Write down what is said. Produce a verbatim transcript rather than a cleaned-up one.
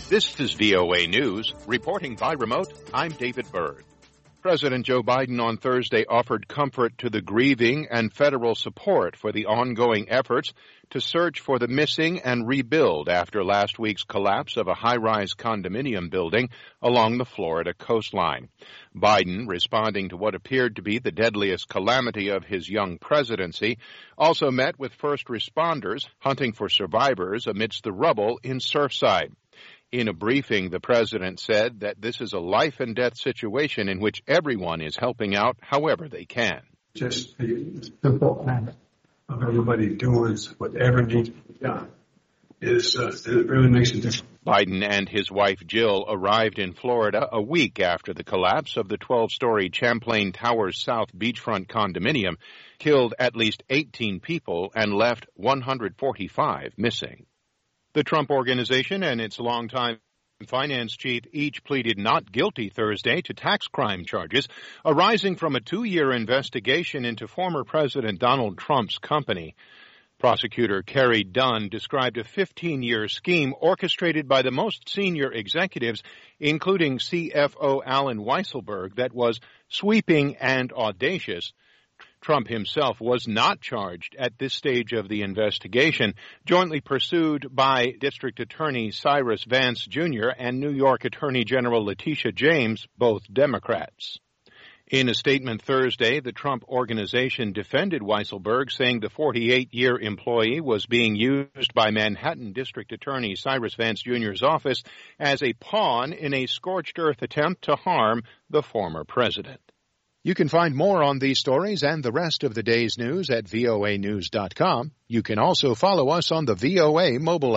This is V O A News. Reporting by remote, I'm David Byrd. President Joe Biden on Thursday offered comfort to the grieving and federal support for the ongoing efforts to search for the missing and rebuild after last week's collapse of a high-rise condominium building along the Florida coastline. Biden, responding to what appeared to be the deadliest calamity of his young presidency, also met with first responders hunting for survivors amidst the rubble in Surfside. In a briefing, the president said that this is a life-and-death situation in which everyone is helping out however they can. Just the simple act of everybody doing whatever needs to be done is uh, it really makes a difference. Biden and his wife Jill arrived in Florida a week after the collapse of the twelve-story Champlain Towers South beachfront condominium killed at least eighteen people and left one hundred forty-five missing. The Trump Organization and its longtime finance chief each pleaded not guilty Thursday to tax crime charges arising from a two-year investigation into former President Donald Trump's company. Prosecutor Kerry Dunn described a fifteen-year scheme orchestrated by the most senior executives, including C F O Alan Weisselberg, that was sweeping and audacious. Trump himself was not charged at this stage of the investigation, jointly pursued by District Attorney Cyrus Vance Junior and New York Attorney General Letitia James, both Democrats. In a statement Thursday, the Trump Organization defended Weisselberg, saying the forty-eight-year employee was being used by Manhattan District Attorney Cyrus Vance Junior's office as a pawn in a scorched earth attempt to harm the former president. You can find more on these stories and the rest of the day's news at V O A news dot com. You can also follow us on the V O A mobile app.